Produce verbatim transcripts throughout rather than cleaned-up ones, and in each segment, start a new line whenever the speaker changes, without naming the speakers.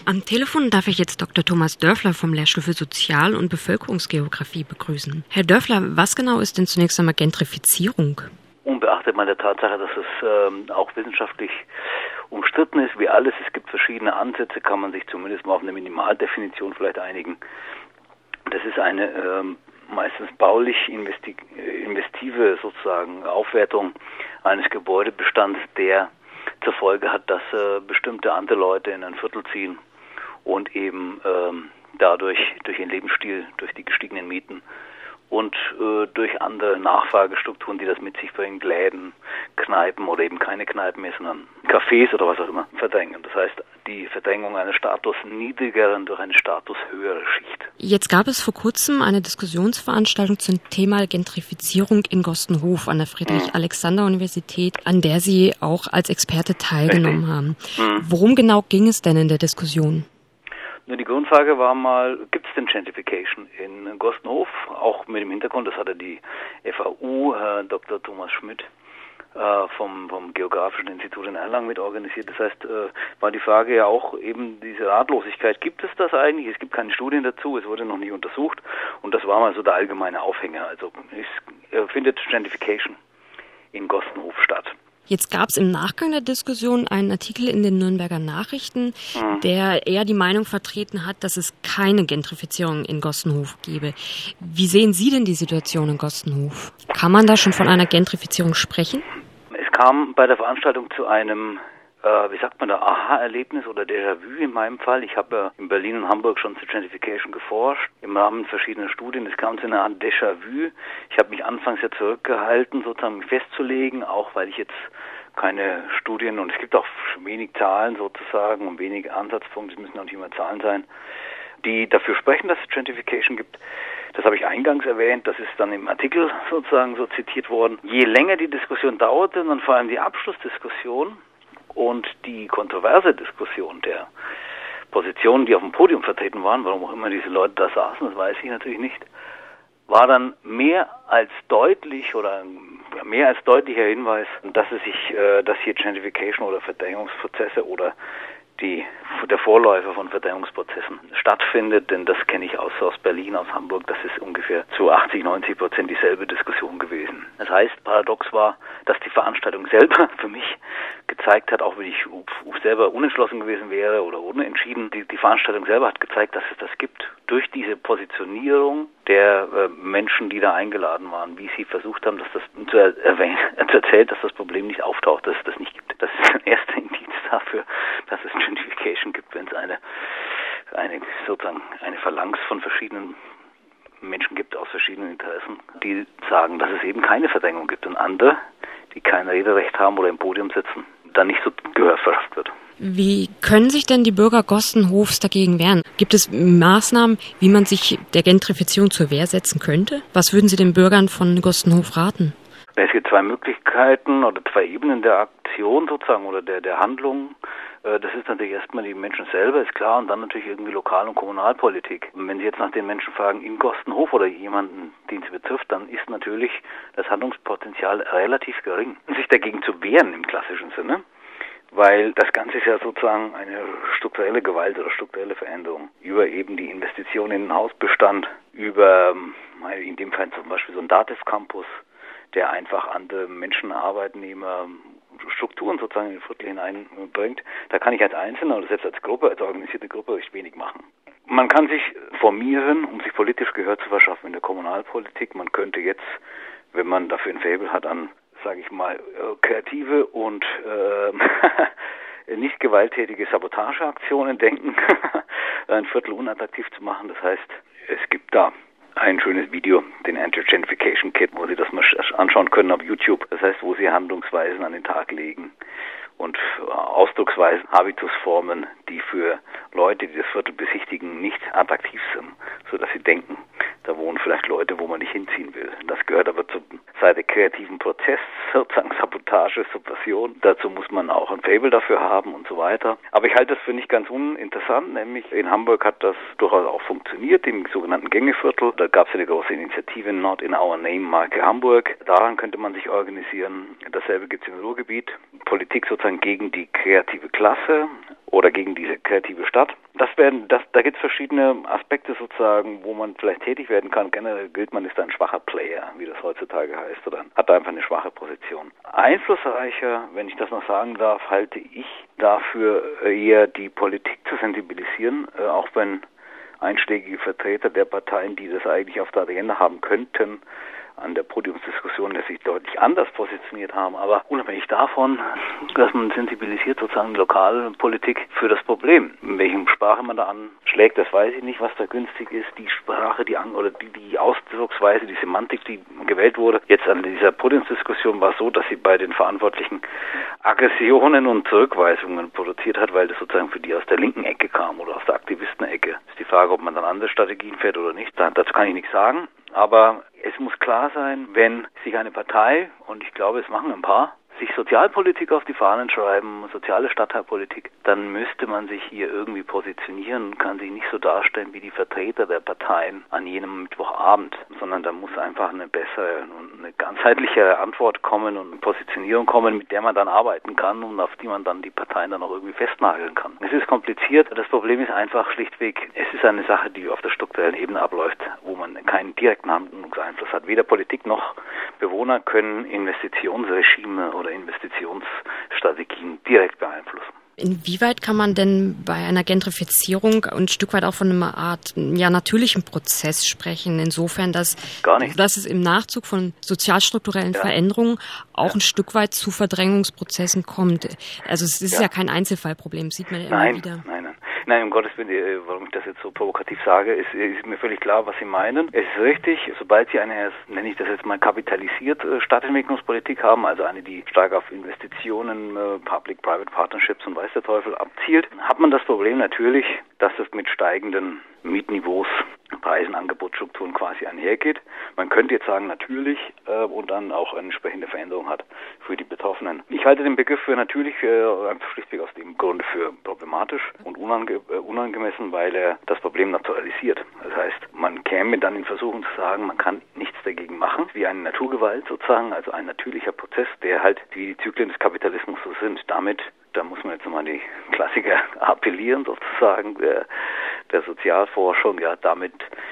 Am Telefon darf ich jetzt Doktor Thomas Dörfler vom Lehrstuhl für Sozial- und Bevölkerungsgeografie begrüßen. Herr Dörfler, was genau ist denn zunächst einmal Gentrifizierung?
Unbeachtet mal der Tatsache, dass es ähm, auch wissenschaftlich umstritten ist, wie alles, es gibt verschiedene Ansätze, kann man sich zumindest mal auf eine Minimaldefinition vielleicht einigen. Das ist eine ähm, meistens baulich investi- investive sozusagen Aufwertung eines Gebäudebestands, der zur Folge hat, dass äh, bestimmte andere Leute in ein Viertel ziehen und eben ähm, dadurch durch ihren Lebensstil, durch die gestiegenen Mieten und äh, durch andere Nachfragestrukturen, die das mit sich bringen, Läden, Kneipen oder eben keine Kneipen mehr, sondern Cafés oder was auch immer, verdrängen. Das heißt, die Verdrängung einer Status niedrigeren durch eine Status höhere Schicht.
Jetzt gab es vor kurzem eine Diskussionsveranstaltung zum Thema Gentrifizierung in Gostenhof an der Friedrich-Alexander-Universität, an der Sie auch als Experte teilgenommen haben. Mhm. Worum genau ging es denn in der Diskussion?
Die Grundfrage war mal, gibt es denn Gentrification in Gostenhof? Auch mit dem Hintergrund, das hatte die F A U, Herr Doktor Thomas Schmidt äh, vom, vom Geografischen Institut in Erlangen mit organisiert. Das heißt, äh, war die Frage ja auch eben diese Ratlosigkeit, gibt es das eigentlich? Es gibt keine Studien dazu, es wurde noch nicht untersucht und das war mal so der allgemeine Aufhänger. Also es äh, findet Gentrification in Gostenhof statt.
Jetzt gab es im Nachgang der Diskussion einen Artikel in den Nürnberger Nachrichten, mhm. der eher die Meinung vertreten hat, dass es keine Gentrifizierung in Gostenhof gebe. Wie sehen Sie denn die Situation in Gostenhof? Kann man da schon von einer Gentrifizierung sprechen?
Es kam bei der Veranstaltung zu einem, äh, wie sagt man da, Aha-Erlebnis oder Déjà-vu in meinem Fall. Ich habe äh, in Berlin und Hamburg schon zu Gentrification geforscht, im Rahmen verschiedener Studien. Es kam zu einer Art Déjà-vu. Ich habe mich anfangs ja zurückgehalten, sozusagen festzulegen, auch weil ich jetzt keine Studien und es gibt auch wenig Zahlen sozusagen und wenig Ansatzpunkte, es müssen auch nicht immer Zahlen sein, die dafür sprechen, dass es Gentrification gibt. Das habe ich eingangs erwähnt, das ist dann im Artikel sozusagen so zitiert worden. Je länger die Diskussion dauerte, und vor allem die Abschlussdiskussion und die kontroverse Diskussion der Positionen, die auf dem Podium vertreten waren, warum auch immer diese Leute da saßen, das weiß ich natürlich nicht, war dann mehr als deutlich oder mehr als deutlicher Hinweis, dass es sich, äh, dass hier Gentrification oder Verdrängungsprozesse oder die, der Vorläufer von Verdrängungsprozessen stattfindet, denn das kenne ich aus, aus Berlin, aus Hamburg, das ist ungefähr zu achtzig, neunzig Prozent dieselbe Diskussion gewesen. Das heißt, paradox war, dass die Veranstaltung selber für mich gezeigt hat, auch wenn ich selber unentschlossen gewesen wäre oder unentschieden, die, die Veranstaltung selber hat gezeigt, dass es das gibt. Durch diese Positionierung der äh, Menschen, die da eingeladen waren, wie sie versucht haben, dass das zu erwähnen, zu erzählen, dass das Problem nicht auftaucht, dass es das nicht gibt. Das ist ein erster Indiz dafür, dass es Gentrification gibt, wenn es eine, eine sozusagen eine Phalanx von verschiedenen Menschen gibt aus verschiedenen Interessen, die sagen, dass es eben keine Verdrängung gibt und andere, die kein Rederecht haben oder im Podium sitzen, dann nicht so Gehör verschafft wird.
Wie können sich denn die Bürger Gostenhofs dagegen wehren? Gibt es Maßnahmen, wie man sich der Gentrifizierung zur Wehr setzen könnte? Was würden Sie den Bürgern von Gostenhof raten?
Es gibt zwei Möglichkeiten oder zwei Ebenen der Aktion sozusagen oder der, der Handlung. Das ist natürlich erstmal die Menschen selber, ist klar, und dann natürlich irgendwie Lokal- und Kommunalpolitik. Und wenn Sie jetzt nach den Menschen fragen, in Gostenhof oder jemanden, den sie betrifft, dann ist natürlich das Handlungspotenzial relativ gering. Sich dagegen zu wehren im klassischen Sinne, weil das Ganze ist ja sozusagen eine strukturelle Gewalt oder strukturelle Veränderung über eben die Investition in den Hausbestand, über in dem Fall zum Beispiel so ein Dativ Campus, der einfach andere Menschen, Arbeitnehmer, Strukturen sozusagen in den Viertel hineinbringt. Da kann ich als Einzelner oder selbst als Gruppe, als organisierte Gruppe recht wenig machen. Man kann sich formieren, um sich politisch Gehör zu verschaffen in der Kommunalpolitik. Man könnte jetzt, wenn man dafür ein Faible hat, an, sage ich mal, kreative und äh, nicht gewalttätige Sabotageaktionen denken, ein Viertel unattraktiv zu machen. Das heißt, es gibt da ein schönes Video, den Anti-Gentrification Kit, wo Sie das mal anschauen können auf YouTube. Das heißt, wo Sie Handlungsweisen an den Tag legen und Ausdrucksweisen, Habitusformen, die für Leute, die das Viertel besichtigen, nicht attraktiv sind, sodass sie denken, da wohnen vielleicht Leute, wo man nicht hinziehen will. Das gehört aber zur Seite kreativen Prozess, sozusagen Sabotage, Subversion. Dazu muss man auch ein Faible dafür haben und so weiter. Aber ich halte das für nicht ganz uninteressant, nämlich in Hamburg hat das durchaus auch funktioniert, im sogenannten Gängeviertel. Da gab es eine große Initiative, Not in Our Name, Marke Hamburg. Daran könnte man sich organisieren. Dasselbe gibt es im Ruhrgebiet. Politik sozusagen gegen die kreative Klasse oder gegen diese kreative Stadt. Das werden, das, da gibt es verschiedene Aspekte sozusagen, wo man vielleicht tätig werden kann. Generell gilt, man ist ein schwacher Player, wie das heutzutage heißt, oder hat einfach eine schwache Position. Einflussreicher, wenn ich das noch sagen darf, halte ich dafür eher die Politik zu sensibilisieren, äh, auch wenn einschlägige Vertreter der Parteien, die das eigentlich auf der Agenda haben könnten, an der Podiumsdiskussion, dass sich deutlich anders positioniert haben. Aber unabhängig davon, dass man sensibilisiert sozusagen die Lokalpolitik für das Problem. In welchem Sprache man da anschlägt, das weiß ich nicht, was da günstig ist. Die Sprache, die an oder die, die Ausdrucksweise, die Semantik, die gewählt wurde. Jetzt an dieser Podiumsdiskussion war es so, dass sie bei den Verantwortlichen Aggressionen und Zurückweisungen produziert hat, weil das sozusagen für die aus der linken Ecke kam oder aus der Aktivistenecke. Ist die Frage, ob man dann andere Strategien fährt oder nicht. Dazu kann ich nichts sagen. Aber es muss klar sein, wenn sich eine Partei, und ich glaube, es machen ein paar, sich Sozialpolitik auf die Fahnen schreiben, soziale Stadtteilpolitik, dann müsste man sich hier irgendwie positionieren und kann sich nicht so darstellen wie die Vertreter der Parteien an jenem Mittwochabend, sondern da muss einfach eine bessere und eine ganzheitliche Antwort kommen und eine Positionierung kommen, mit der man dann arbeiten kann und auf die man dann die Parteien dann auch irgendwie festnageln kann. Es ist kompliziert, das Problem ist einfach schlichtweg, es ist eine Sache, die auf der strukturellen Ebene abläuft, wo man keinen direkten Handlungseinfluss hat. Weder Politik noch Bewohner können Investitionsregime oder Investitionsstrategien direkt beeinflussen.
Inwieweit kann man denn bei einer Gentrifizierung ein Stück weit auch von einer Art ja, natürlichen Prozess sprechen? Insofern, dass,
Gar nicht.
dass es im Nachzug von sozialstrukturellen ja. Veränderungen auch ja. ein Stück weit zu Verdrängungsprozessen kommt. Also es ist ja, ja kein Einzelfallproblem, sieht man ja immer
nein,
wieder.
Nein, nein. Nein, um Gottes Willen, warum ich das jetzt so provokativ sage, ist, ist mir völlig klar, was Sie meinen. Es ist richtig, sobald Sie eine, nenne ich das jetzt mal, kapitalisiert Stadtentwicklungspolitik haben, also eine, die stark auf Investitionen, Public-Private Partnerships und weiß der Teufel abzielt, hat man das Problem natürlich, dass es mit steigenden Mietniveaus, Preisen, Angebotsstrukturen quasi einhergeht. Man könnte jetzt sagen, natürlich äh, und dann auch eine entsprechende Veränderung hat für die Betroffenen. Ich halte den Begriff für natürlich äh, einfach schlichtweg aus dem Grunde für problematisch und unange- äh, unangemessen, weil er das Problem naturalisiert. Das heißt, man käme dann in Versuchung zu sagen, man kann nichts dagegen machen, wie eine Naturgewalt sozusagen, also ein natürlicher Prozess, der halt wie die Zyklen des Kapitalismus so sind. Damit, da muss man jetzt nochmal an die Klassiker appellieren sozusagen, der, der Sozialforschung, ja, damit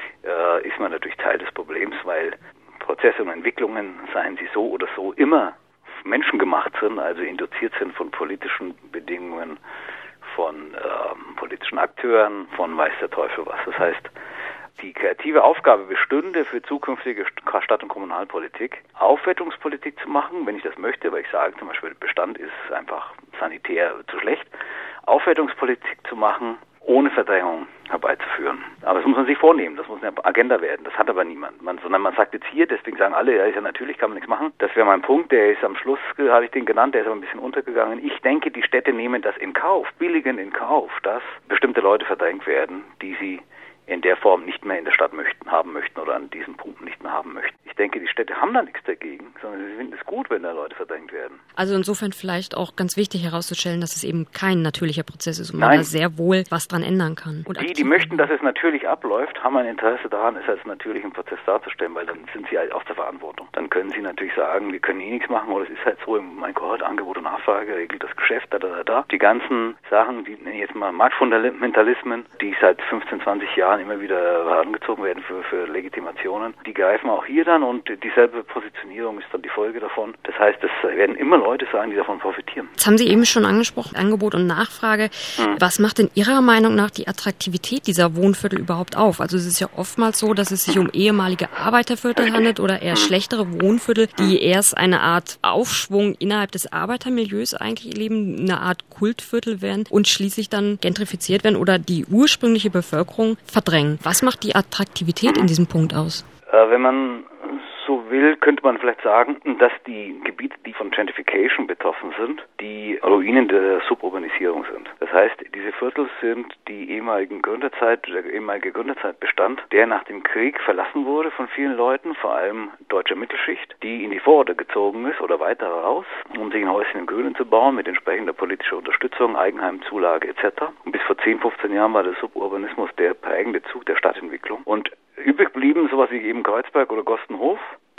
äh, ist man natürlich Teil des Problems, weil Prozesse und Entwicklungen, seien sie so oder so, immer menschengemacht sind, also induziert sind von politischen Bedingungen, von ähm, politischen Akteuren, von weiß der Teufel was. Das heißt, die kreative Aufgabe bestünde für zukünftige Stadt- und Kommunalpolitik, Aufwertungspolitik zu machen, wenn ich das möchte, weil ich sage zum Beispiel, Bestand ist einfach sanitär zu schlecht, Aufwertungspolitik zu machen, ohne Verdrängung herbeizuführen. Aber das muss man sich vornehmen, das muss eine Agenda werden, das hat aber niemand. Man, sondern man sagt jetzt hier, deswegen sagen alle, ja, ist ja natürlich, kann man nichts machen. Das wäre mein Punkt, der ist am Schluss, habe ich den genannt, der ist aber ein bisschen untergegangen. Ich denke, die Städte nehmen das in Kauf, billigen in Kauf, dass bestimmte Leute verdrängt werden, die sie in der Form nicht mehr in der Stadt möchten, haben möchten oder an diesen Punkten nicht mehr haben möchten. Ich denke, die Städte haben da nichts dagegen, sondern sie finden es gut, wenn da Leute verdrängt werden.
Also insofern vielleicht auch ganz wichtig herauszustellen, dass es eben kein natürlicher Prozess ist und man da sehr wohl was dran ändern kann. Und
die, die möchten, dass es natürlich abläuft, haben ein Interesse daran, es als natürlichen Prozess darzustellen, weil dann sind sie halt aus der Verantwortung. Dann können sie natürlich sagen, wir können eh nichts machen oder es ist halt so, mein Gott, Angebot und Nachfrage regelt das Geschäft, da, da, da. Die ganzen Sachen, die nenne ich jetzt mal Marktfundamentalismen, die seit fünfzehn, zwanzig Jahren immer wieder herangezogen werden für, für Legitimationen, die greifen auch hier dann und dieselbe Positionierung ist dann die Folge davon. Das heißt, es werden immer Leute sein, die davon profitieren.
Jetzt haben Sie eben schon angesprochen, Angebot und Nachfrage. Hm. Was macht denn Ihrer Meinung nach die Attraktivität dieser Wohnviertel überhaupt auf? Also es ist ja oftmals so, dass es sich um ehemalige Arbeiterviertel Richtig. handelt oder eher hm. schlechtere Wohnviertel, die hm. erst eine Art Aufschwung innerhalb des Arbeitermilieus eigentlich leben, eine Art Kultviertel werden und schließlich dann gentrifiziert werden oder die ursprüngliche Bevölkerung verdrängen. Was macht die Attraktivität in diesem Punkt aus?
Äh, wenn man so will, könnte man vielleicht sagen, dass die Gebiete, die von Gentrification betroffen sind, die Ruinen der Suburbanisierung sind. Das heißt, diese Viertel sind die ehemaligen Gründerzeit, der ehemalige Gründerzeitbestand, der nach dem Krieg verlassen wurde von vielen Leuten, vor allem deutscher Mittelschicht, die in die Vororte gezogen ist oder weiter raus, um sich ein Häuschen im Grünen zu bauen mit entsprechender politischer Unterstützung, Eigenheimzulage et cetera. Und bis vor zehn, fünfzehn Jahren war der Suburbanismus der prägende Zug der Stadtentwicklung. Und übrig blieben sowas wie eben Kreuzberg oder Gostenhof,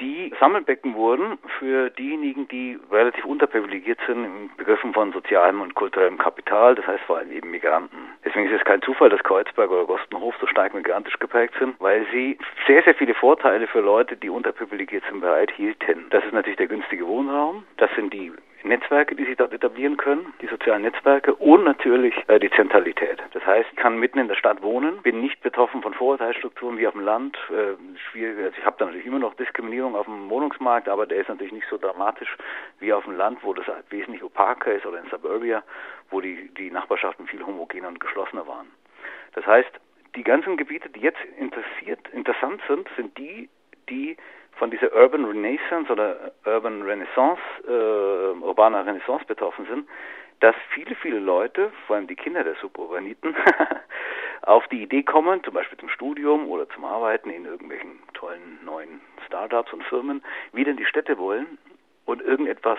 die Sammelbecken wurden für diejenigen, die relativ unterprivilegiert sind im Begriffen von sozialem und kulturellem Kapital, das heißt vor allem eben Migranten. Deswegen ist es kein Zufall, dass Kreuzberg oder Gostenhof so stark migrantisch geprägt sind, weil sie sehr, sehr viele Vorteile für Leute, die unterprivilegiert sind, bereithielten. Das ist natürlich der günstige Wohnraum, das sind die Netzwerke, die sich dort etablieren können, die sozialen Netzwerke und natürlich äh, die Zentralität. Das heißt, ich kann mitten in der Stadt wohnen, bin nicht betroffen von Vorurteilsstrukturen wie auf dem Land. Äh, schwierig, also ich habe da natürlich immer noch Diskriminierung auf dem Wohnungsmarkt, aber der ist natürlich nicht so dramatisch wie auf dem Land, wo das halt wesentlich opaker ist, oder in Suburbia, wo die, die Nachbarschaften viel homogener und geschlossener waren. Das heißt, die ganzen Gebiete, die jetzt interessiert, interessant sind, sind die, die von dieser Urban Renaissance oder Urban Renaissance, äh, urbaner Renaissance betroffen sind, dass viele, viele Leute, vor allem die Kinder der Suburbaniten, auf die Idee kommen, zum Beispiel zum Studium oder zum Arbeiten in irgendwelchen tollen neuen Startups und Firmen, wieder in die Städte wollen und irgendetwas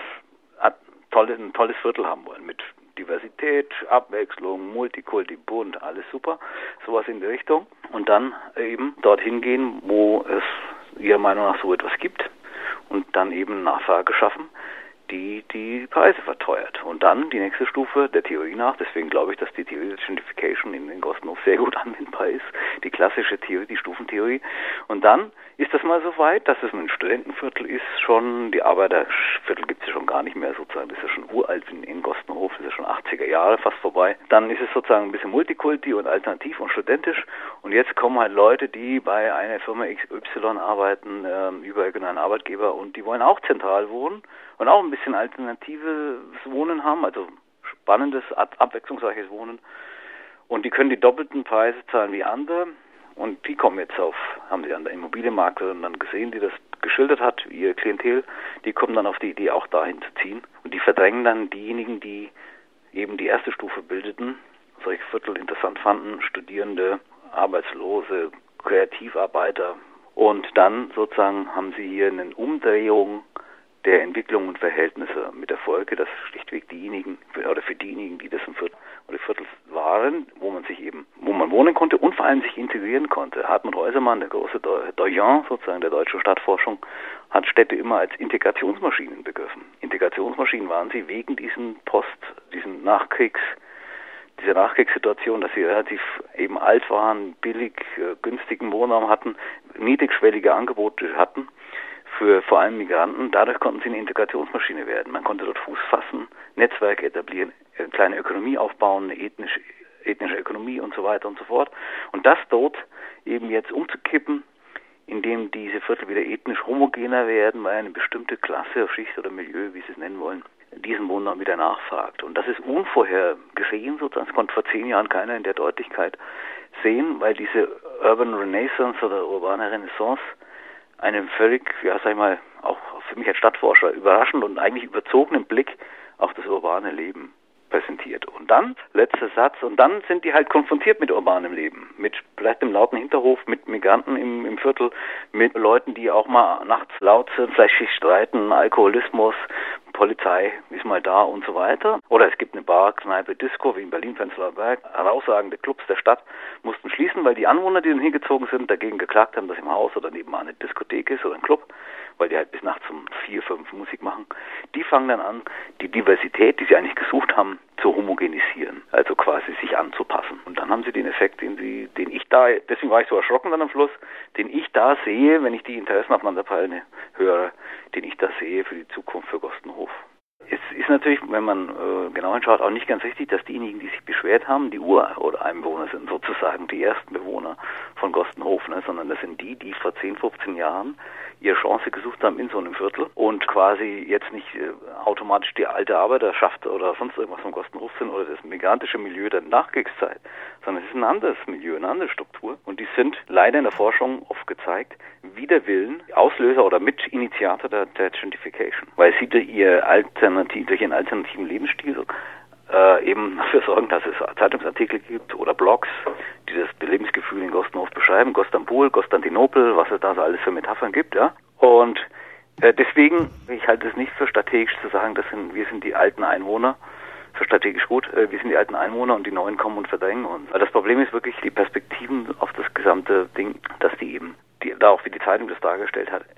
tolles, ein tolles Viertel haben wollen mit Diversität, Abwechslung, Multikulti, bunt, alles super, sowas in die Richtung. Und dann eben dorthin gehen, wo es ihrer Meinung nach so etwas gibt und dann eben Nachfrage schaffen, die die Preise verteuert. Und dann die nächste Stufe der Theorie nach, deswegen glaube ich, dass die Theorie der Gentrification in, in Gostenhof sehr gut anwendbar ist, die klassische Theorie, die Stufentheorie. Und dann ist das mal so weit, dass es ein Studentenviertel ist, schon, die Arbeiterviertel gibt es ja schon gar nicht mehr sozusagen, das ist ja schon uralt in, in Gostenhof, das ist ja schon achtziger Jahre fast vorbei. Dann ist es sozusagen ein bisschen Multikulti und alternativ und studentisch und jetzt kommen halt Leute, die bei einer Firma X Y arbeiten, äh, überregionalen Arbeitgeber und die wollen auch zentral wohnen und auch ein bisschen alternatives Wohnen haben, also spannendes, abwechslungsreiches Wohnen und die können die doppelten Preise zahlen wie andere. Und die kommen jetzt auf, haben sie an der Immobilienmaklerin dann gesehen, die das geschildert hat, ihr Klientel, die kommen dann auf die Idee, auch dahin zu ziehen. Und die verdrängen dann diejenigen, die eben die erste Stufe bildeten, solche Viertel interessant fanden, Studierende, Arbeitslose, Kreativarbeiter. Und dann sozusagen haben sie hier eine Umdrehung der Entwicklung und Verhältnisse mit der Folge, dass schlichtweg diejenigen, oder für diejenigen, die das im Viertel oder Viertel waren, wo man sich eben, wo man wohnen konnte und vor allem sich integrieren konnte. Hartmut Häusermann, der große Doyen sozusagen der deutschen Stadtforschung, hat Städte immer als Integrationsmaschinen begriffen. Integrationsmaschinen waren sie wegen diesen Post, diesen Nachkriegs, dieser Nachkriegssituation, dass sie relativ eben alt waren, billig, äh, günstigen Wohnraum hatten, niedrigschwellige Angebote hatten für vor allem Migranten. Dadurch konnten sie eine Integrationsmaschine werden. Man konnte dort Fuß fassen, Netzwerke etablieren, eine kleine Ökonomie aufbauen, eine ethnische, ethnische Ökonomie und so weiter und so fort. Und das dort eben jetzt umzukippen, indem diese Viertel wieder ethnisch homogener werden, weil eine bestimmte Klasse, Schicht oder Milieu, wie Sie es nennen wollen, diesen Wohnraum wieder nachfragt. Und das ist unvorhergesehen sozusagen. Das konnte vor zehn Jahren keiner in der Deutlichkeit sehen, weil diese Urban Renaissance oder urbane Renaissance einen völlig, ja sag ich mal, auch für mich als Stadtforscher überraschend und eigentlich überzogenen Blick auf das urbane Leben präsentiert. Und dann, letzter Satz, und dann sind die halt konfrontiert mit urbanem Leben, mit vielleicht dem lauten Hinterhof, mit Migranten im, im Viertel, mit Leuten, die auch mal nachts laut sind, vielleicht sich streiten, Alkoholismus, Polizei ist mal da und so weiter. Oder es gibt eine Bar, Kneipe, Disco, wie in Berlin-Prenzlauer Berg. Herausragende Clubs der Stadt mussten schließen, weil die Anwohner, die dann hingezogen sind, dagegen geklagt haben, dass im Haus oder nebenan eine Diskothek ist oder ein Club, weil die halt bis nachts um vier, fünf Musik machen. Die fangen dann an, die Diversität, die sie eigentlich gesucht haben, zu homogenisieren, also quasi sich anzupassen. Und dann haben sie den Effekt, den sie, den ich da, deswegen war ich so erschrocken dann am Schluss, den ich da sehe, wenn ich die Interessenabeinanderprallen höre, den ich da sehe für die Zukunft für Gostenhof. Es ist natürlich, wenn man äh, genau hinschaut, auch nicht ganz richtig, dass diejenigen, die sich beschwert haben, die Ur- oder Einwohner sind, sozusagen die ersten Bewohner von Gostenhof, ne? Sondern das sind die, die vor zehn, fünfzehn Jahren ihre Chance gesucht haben in so einem Viertel und quasi jetzt nicht äh, automatisch die alte Arbeiterschaft oder sonst irgendwas von Gostenhof sind oder das migrantische Milieu der Nachkriegszeit, sondern es ist ein anderes Milieu, eine andere Struktur und die sind leider in der Forschung oft gezeigt, wider Willen Auslöser oder Mitinitiator der, der Gentrification, weil sie durch, ihr Alternativ, durch ihren alternativen Lebensstil äh, eben dafür sorgen, dass es Zeitungsartikel gibt oder Blogs, die das Lebensgefühl in Gostenhof beschreiben, Gostanbul, Konstantinopel, was es da so alles für Metaphern gibt, ja. Und äh, deswegen, ich halte es nicht für strategisch zu sagen, das sind, wir sind die alten Einwohner, für strategisch gut, äh, wir sind die alten Einwohner und die Neuen kommen und verdrängen uns. Weil das Problem ist wirklich die Perspektiven auf das gesamte Ding, dass die eben, die, da auch wie die Zeitung das dargestellt hat,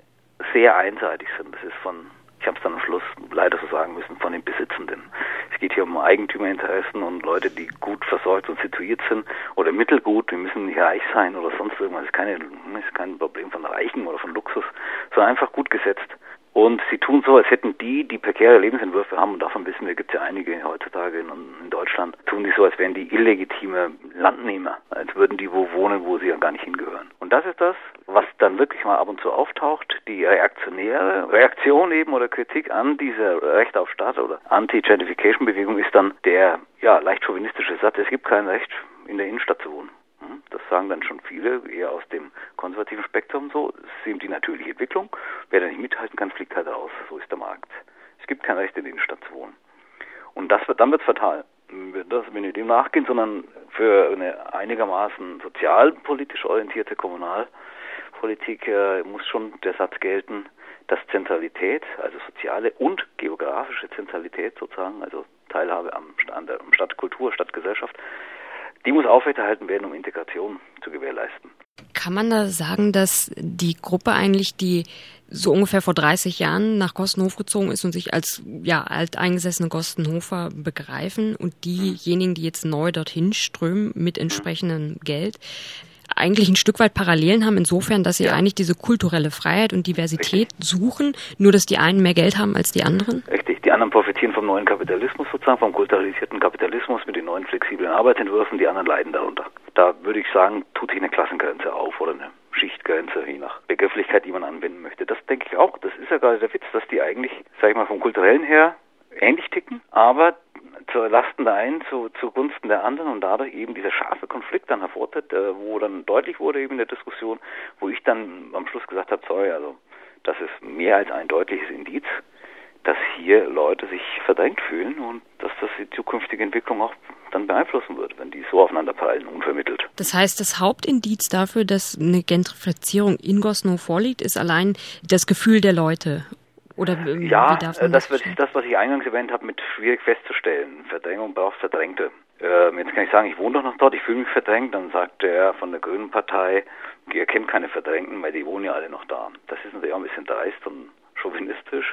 sehr einseitig sind. Das ist von, ich habe es dann am Schluss leider so sagen müssen, von den Besitzenden. Es geht hier um Eigentümerinteressen und Leute, die gut versorgt und situiert sind oder mittelgut. Wir müssen nicht reich sein oder sonst irgendwas. Das ist, keine, das ist kein Problem von Reichen oder von Luxus, sondern einfach gut gesetzt. Und sie tun so, als hätten die, die prekäre Lebensentwürfe haben, und davon wissen wir, gibt es ja einige heutzutage in, in Deutschland, tun die so, als wären die illegitime Landnehmer, als würden die wo wohnen, wo sie ja gar nicht hingehören. Und das ist das, was dann wirklich mal ab und zu auftaucht, die reaktionäre Reaktion eben oder Kritik an diese Recht auf Staat oder Anti-Gentrification-Bewegung ist dann der ja leicht chauvinistische Satz, es gibt kein Recht, in der Innenstadt zu wohnen. Das sagen dann schon viele, eher aus dem konservativen Spektrum so. Das ist eben die natürliche Entwicklung. Wer da nicht mithalten kann, fliegt halt raus. So ist der Markt. Es gibt kein Recht, in der Innenstadt zu wohnen. Und das wird, dann wird es fatal. Das, wenn wir dem nachgehen, sondern für eine einigermaßen sozialpolitisch orientierte Kommunalpolitik äh, muss schon der Satz gelten, dass Zentralität, also soziale und geografische Zentralität sozusagen, also Teilhabe am, an der Stadtkultur, Stadtgesellschaft, die muss aufrechterhalten werden, um Integration zu gewährleisten.
Kann man da sagen, dass die Gruppe eigentlich, die so ungefähr vor dreißig Jahren nach Gostenhof gezogen ist und sich als ja alteingesessene Gostenhofer begreifen und diejenigen, die jetzt neu dorthin strömen mit entsprechendem Geld, eigentlich ein Stück weit Parallelen haben, insofern, dass sie ja. eigentlich diese kulturelle Freiheit und Diversität Richtig. suchen, nur dass die einen mehr Geld haben als die anderen?
Richtig, die anderen profitieren vom neuen Kapitalismus sozusagen, vom kulturalisierten Kapitalismus mit den neuen flexiblen Arbeitsentwürfen, die anderen leiden darunter. Da würde ich sagen, tut sich eine Klassengrenze auf oder eine Schichtgrenze, je nach Begrifflichkeit, die man anwenden möchte. Das denke ich auch, das ist ja gerade der Witz, dass die eigentlich, sag ich mal, vom Kulturellen her ähnlich ticken, aber zur Lasten der einen, zu, zugunsten der anderen und dadurch eben dieser scharfe Konflikt dann hervortritt, äh, wo dann deutlich wurde eben in der Diskussion, wo ich dann am Schluss gesagt habe, sorry, also das ist mehr als ein deutliches Indiz, dass hier Leute sich verdrängt fühlen und dass das die zukünftige Entwicklung auch dann beeinflussen wird, wenn die so aufeinander prallen, unvermittelt.
Das heißt, das Hauptindiz dafür, dass eine Gentrifizierung in Gostenhof vorliegt, ist allein das Gefühl der Leute. Oder
ja, das, das wird das, was ich eingangs erwähnt habe, mit schwierig festzustellen. Verdrängung braucht Verdrängte. Ähm, jetzt kann ich sagen, ich wohne doch noch dort, ich fühle mich verdrängt. Dann sagt der von der Grünen Partei, ihr kennt keine Verdrängten, weil die wohnen ja alle noch da. Das ist natürlich auch ein bisschen dreist und chauvinistisch.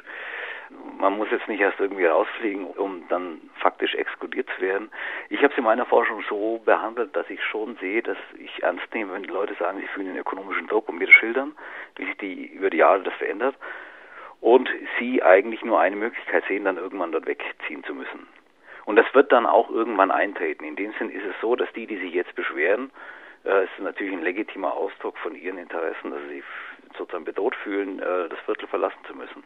Man muss jetzt nicht erst irgendwie rausfliegen, um dann faktisch exkludiert zu werden. Ich habe es in meiner Forschung so behandelt, dass ich schon sehe, dass ich ernst nehme, wenn die Leute sagen, sie fühlen den ökonomischen Druck und mir das schildern, wie sich die über die Jahre das verändert. Und sie eigentlich nur eine Möglichkeit sehen, dann irgendwann dort wegziehen zu müssen. Und das wird dann auch irgendwann eintreten. In dem Sinn ist es so, dass die, die sich jetzt beschweren, äh, ist natürlich ein legitimer Ausdruck von ihren Interessen, dass sie sozusagen bedroht fühlen, äh, das Viertel verlassen zu müssen.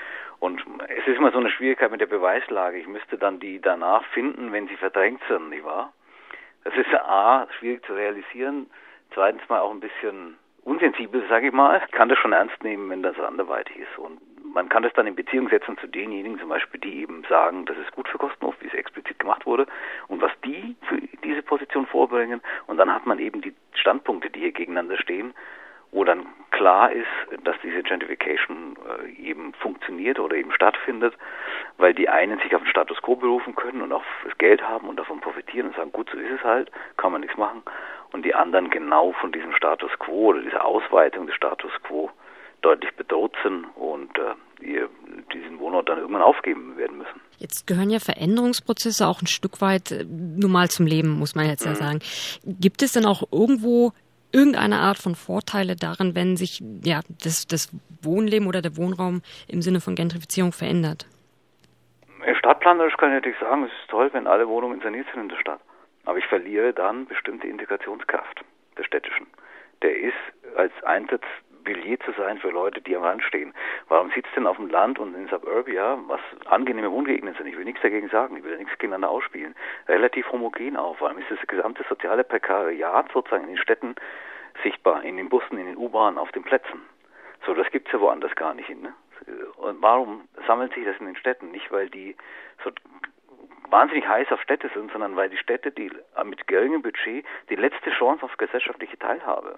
Und es ist immer so eine Schwierigkeit mit der Beweislage. Ich müsste dann die danach finden, wenn sie verdrängt sind, nicht wahr? Das ist A, schwierig zu realisieren, zweitens mal auch ein bisschen unsensibel, sage ich mal. Ich kann das schon ernst nehmen, wenn das anderweitig ist. Und man kann das dann in Beziehung setzen zu denjenigen zum Beispiel, die eben sagen, das ist gut für Gostenhof, wie es explizit gemacht wurde, und was die für diese Position vorbringen. Und dann hat man eben die Standpunkte, die hier gegeneinander stehen, wo dann klar ist, dass diese Gentrification äh, eben funktioniert oder eben stattfindet, weil die einen sich auf den Status Quo berufen können und auf das Geld haben und davon profitieren und sagen, gut, so ist es halt, kann man nichts machen. Und die anderen genau von diesem Status Quo oder dieser Ausweitung des Status Quo deutlich bedroht sind und äh, die, diesen Wohnort dann irgendwann aufgeben werden müssen.
Jetzt gehören ja Veränderungsprozesse auch ein Stück weit äh, normal zum Leben, muss man jetzt mhm. ja sagen. Gibt es denn auch irgendwo irgendeine Art von Vorteile darin, wenn sich ja das, das Wohnleben oder der Wohnraum im Sinne von Gentrifizierung verändert?
Stadtplanerisch kann ich natürlich sagen, es ist toll, wenn alle Wohnungen saniert sind in der Stadt. Aber ich verliere dann bestimmte Integrationskraft der städtischen. Der ist als Eintrittsbillett zu sein für Leute, die am Rand stehen. Warum sitzt denn auf dem Land und in Suburbia, was angenehme Wohngegenden sind, ich will nichts dagegen sagen, ich will ja nichts gegeneinander ausspielen, relativ homogen auf. Vor allem ist das gesamte soziale Prekariat sozusagen in den Städten sichtbar, in den Bussen, in den U-Bahnen, auf den Plätzen. So, das gibt's ja woanders gar nicht hin, ne? Und warum sammelt sich das in den Städten? Nicht, weil die so wahnsinnig heiß auf Städte sind, sondern weil die Städte die mit geringem Budget die letzte Chance auf gesellschaftliche Teilhabe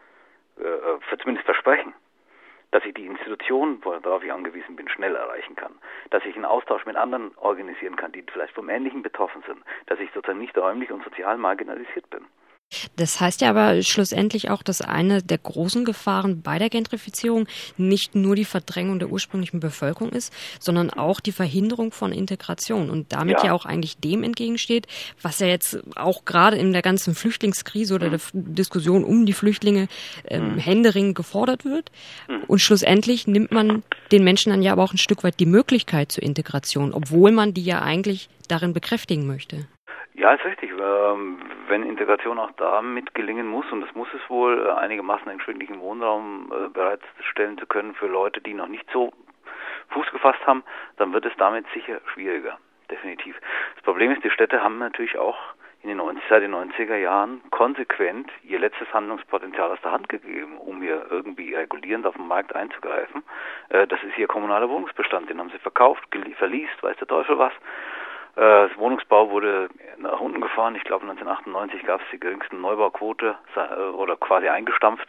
äh, zumindest versprechen. Dass ich die Institutionen, worauf ich angewiesen bin, schnell erreichen kann. Dass ich einen Austausch mit anderen organisieren kann, die vielleicht vom Ähnlichen betroffen sind. Dass ich sozusagen nicht räumlich und sozial marginalisiert bin.
Das heißt ja aber schlussendlich auch, dass eine der großen Gefahren bei der Gentrifizierung nicht nur die Verdrängung der ursprünglichen Bevölkerung ist, sondern auch die Verhinderung von Integration und damit ja, ja auch eigentlich dem entgegensteht, was ja jetzt auch gerade in der ganzen Flüchtlingskrise oder der Diskussion um die Flüchtlinge ähm, mhm. händeringend gefordert wird. Mhm. Und schlussendlich nimmt man den Menschen dann ja aber auch ein Stück weit die Möglichkeit zur Integration, obwohl man die ja eigentlich darin bekräftigen möchte.
Ja, ist richtig. Wenn Integration auch damit gelingen muss, und das muss es wohl, einigermaßen erschwinglichen Wohnraum bereitstellen zu können für Leute, die noch nicht so Fuß gefasst haben, dann wird es damit sicher schwieriger. Definitiv. Das Problem ist, die Städte haben natürlich auch in den neunziger, seit den neunziger Jahren konsequent ihr letztes Handlungspotenzial aus der Hand gegeben, um hier irgendwie regulierend auf den Markt einzugreifen. Das ist ihr kommunaler Wohnungsbestand, den haben sie verkauft, verliest, weiß der Teufel was. Das Wohnungsbau wurde nach unten gefahren. Ich glaube, neunzehnhundertachtundneunzig gab es die geringste Neubauquote oder quasi eingestampft,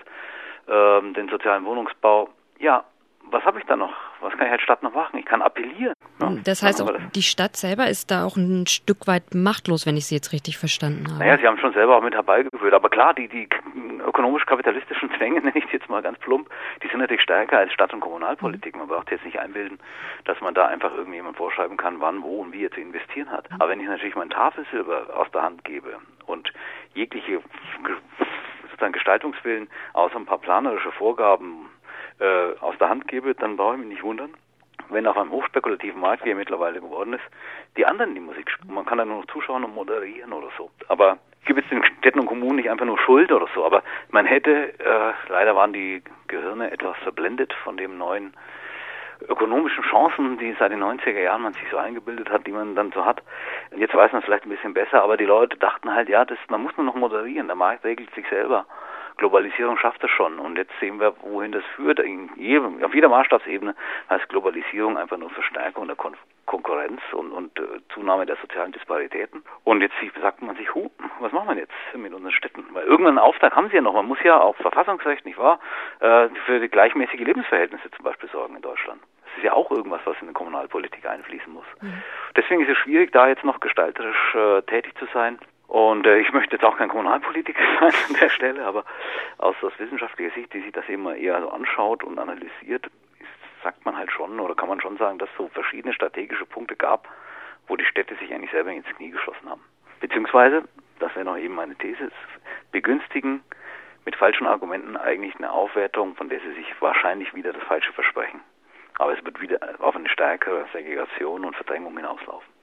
den sozialen Wohnungsbau. Ja, was habe ich da noch? Was kann ich als Stadt noch machen? Ich kann appellieren.
Ne? Das heißt auch, die Stadt selber ist da auch ein Stück weit machtlos, wenn ich Sie jetzt richtig verstanden habe.
Naja, Sie haben schon selber auch mit herbeigeführt. Aber klar, die, die ökonomisch-kapitalistischen Zwänge, nenne ich es jetzt mal ganz plump, die sind natürlich stärker als Stadt- und Kommunalpolitik. Man braucht jetzt nicht einbilden, dass man da einfach irgendjemand vorschreiben kann, wann, wo und wie er zu investieren hat. Aber wenn ich natürlich mein Tafelsilber aus der Hand gebe und jegliche sozusagen Gestaltungswillen außer ein paar planerische Vorgaben äh, aus der Hand gebe, dann brauche ich mich nicht wundern, wenn auf einem hochspekulativen Markt, wie er mittlerweile geworden ist, die anderen die Musik spielen. Man kann da nur noch zuschauen und moderieren oder so. Aber gibt es den Städten und Kommunen nicht einfach nur Schuld oder so. Aber man hätte, äh, leider waren die Gehirne etwas verblendet von dem neuen ökonomischen Chancen, die seit den neunziger Jahren man sich so eingebildet hat, die man dann so hat. Jetzt weiß man es vielleicht ein bisschen besser, aber die Leute dachten halt, ja, das, man muss nur noch moderieren, der Markt regelt sich selber. Globalisierung schafft es schon. Und jetzt sehen wir, wohin das führt. In jedem, auf jeder Maßstabsebene heißt Globalisierung einfach nur Verstärkung der Kon- Konkurrenz und, und äh, Zunahme der sozialen Disparitäten. Und jetzt sagt man sich, hu, was machen wir jetzt mit unseren Städten? Weil irgendeinen Auftrag haben sie ja noch. Man muss ja auch Verfassungsrecht, nicht wahr, äh, für die gleichmäßige Lebensverhältnisse zum Beispiel sorgen in Deutschland. Das ist ja auch irgendwas, was in die Kommunalpolitik einfließen muss. Mhm. Deswegen ist es schwierig, da jetzt noch gestalterisch äh, tätig zu sein. Und äh, ich möchte jetzt auch kein Kommunalpolitiker sein an der Stelle, aber aus, aus wissenschaftlicher Sicht, die sich das immer eher so anschaut und analysiert, ist, sagt man halt schon, oder kann man schon sagen, dass es so verschiedene strategische Punkte gab, wo die Städte sich eigentlich selber ins Knie geschossen haben. Beziehungsweise, das wäre noch eben meine These, begünstigen mit falschen Argumenten eigentlich eine Aufwertung, von der sie sich wahrscheinlich wieder das Falsche versprechen. Aber es wird wieder auf eine stärkere Segregation und Verdrängung hinauslaufen.